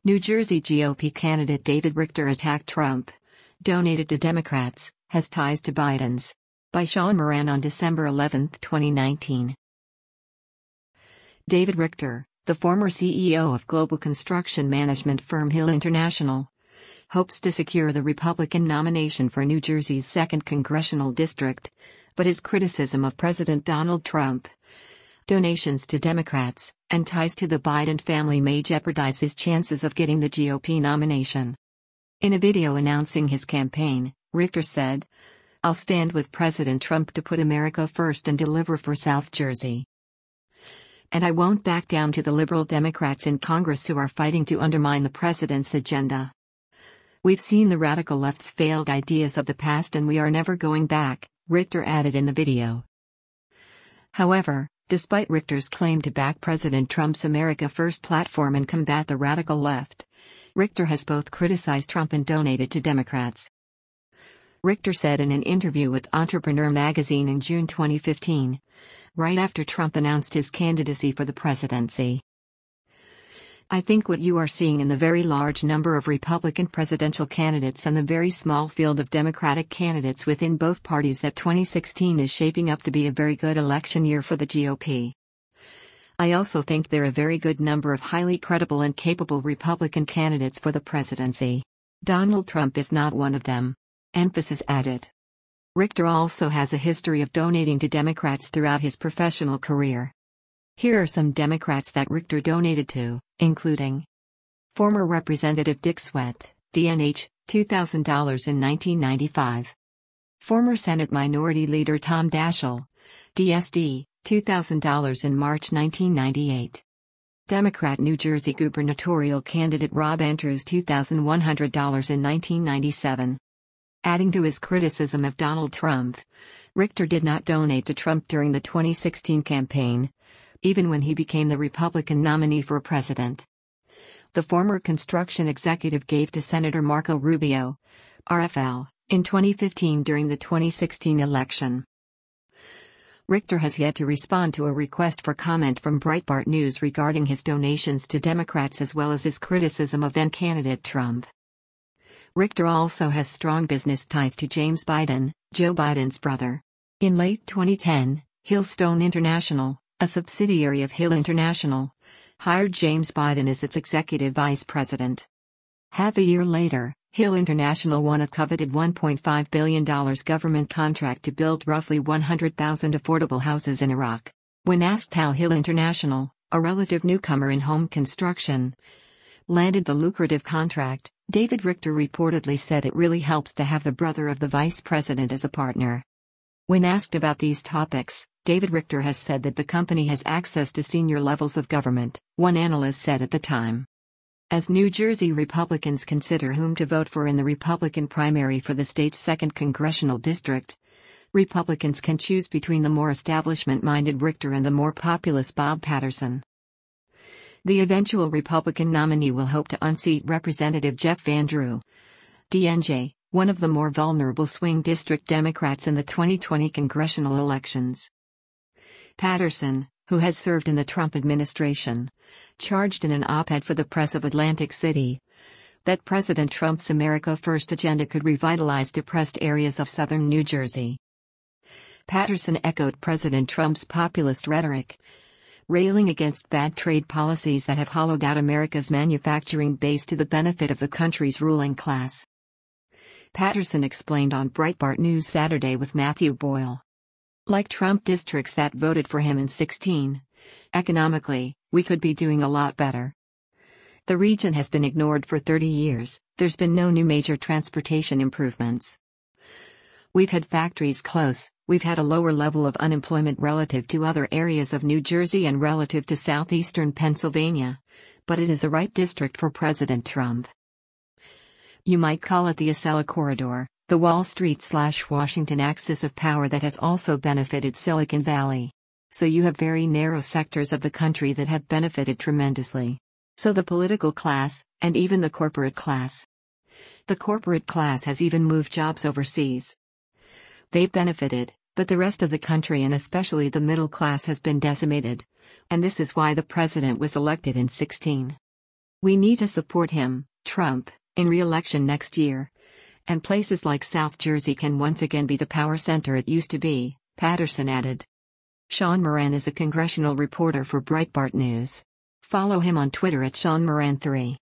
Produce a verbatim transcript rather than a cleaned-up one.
New Jersey G O P candidate David Richter attacked Trump. Donated to Democrats, has ties to Biden's. By Sean Moran on December eleventh, twenty nineteen. David Richter, the former C E O of global construction management firm Hill International, hopes to secure the Republican nomination for New Jersey's second congressional district, but his criticism of President Donald Trump, donations to Democrats, and ties to the Biden family may jeopardize his chances of getting the G O P nomination. In a video announcing his campaign, Richter said, "I'll stand with President Trump to put America first and deliver for South Jersey. And I won't back down to the liberal Democrats in Congress who are fighting to undermine the president's agenda. We've seen the radical left's failed ideas of the past and we are never going back," Richter added in the video. However, despite Richter's claim to back President Trump's America First platform and combat the radical left, Richter has both criticized Trump and donated to Democrats. Richter said in an interview with Entrepreneur magazine in June twenty fifteen, right after Trump announced his candidacy for the presidency, "I think what you are seeing in the very large number of Republican presidential candidates and the very small field of Democratic candidates within both parties that twenty sixteen is shaping up to be a very good election year for the G O P. I also think there are a very good number of highly credible and capable Republican candidates for the presidency. Donald Trump is not one of them," emphasis added. Richter also has a history of donating to Democrats throughout his professional career. Here are some Democrats that Richter donated to, including former Representative Dick Swett, D N H, two thousand dollars in nineteen ninety-five. Former Senate Minority Leader Tom Daschle, D S D, two thousand dollars in March nineteen ninety-eight. Democrat New Jersey gubernatorial candidate Rob Andrews two thousand one hundred dollars in nineteen ninety-seven. Adding to his criticism of Donald Trump, Richter did not donate to Trump during the twenty sixteen campaign, even when he became the Republican nominee for president. The former construction executive gave to Senator Marco Rubio, R F L, in twenty fifteen during the twenty sixteen election. Richter has yet to respond to a request for comment from Breitbart News regarding his donations to Democrats as well as his criticism of then-candidate Trump. Richter also has strong business ties to James Biden, Joe Biden's brother. In late twenty ten, Hillstone International, a subsidiary of Hill International, hired James Biden as its executive vice president. Half a year later, Hill International won a coveted one point five billion dollars government contract to build roughly one hundred thousand affordable houses in Iraq. When asked how Hill International, a relative newcomer in home construction, landed the lucrative contract, David Richter reportedly said it really helps to have the brother of the vice president as a partner. When asked about these topics, David Richter has said that the company has access to senior levels of government, one analyst said at the time. As New Jersey Republicans consider whom to vote for in the Republican primary for the state's second congressional district, Republicans can choose between the more establishment-minded Richter and the more populist Bob Patterson. The eventual Republican nominee will hope to unseat Representative Jeff Van Drew, D N J, one of the more vulnerable swing district Democrats in the twenty twenty congressional elections. Patterson, who has served in the Trump administration, charged in an op-ed for the Press of Atlantic City that President Trump's America First agenda could revitalize depressed areas of southern New Jersey. Patterson echoed President Trump's populist rhetoric, railing against bad trade policies that have hollowed out America's manufacturing base to the benefit of the country's ruling class. Patterson explained on Breitbart News Saturday with Matthew Boyle. Like Trump districts that voted for him in sixteen, economically, we could be doing a lot better. The region has been ignored for thirty years, there's been no new major transportation improvements. We've had factories close, we've had a lower level of unemployment relative to other areas of New Jersey and relative to southeastern Pennsylvania, but it is a ripe district for President Trump. You might call it the Acela Corridor, the Wall Street-slash-Washington axis of power that has also benefited Silicon Valley. So you have very narrow sectors of the country that have benefited tremendously. So the political class, and even the corporate class. The corporate class has even moved jobs overseas. They've benefited, but the rest of the country and especially the middle class has been decimated. And this is why the president was elected in sixteen. We need to support him, Trump, in re-election next year. And places like South Jersey can once again be the power center it used to be, Patterson added. Sean Moran is a congressional reporter for Breitbart News. Follow him on Twitter at Sean Moran three.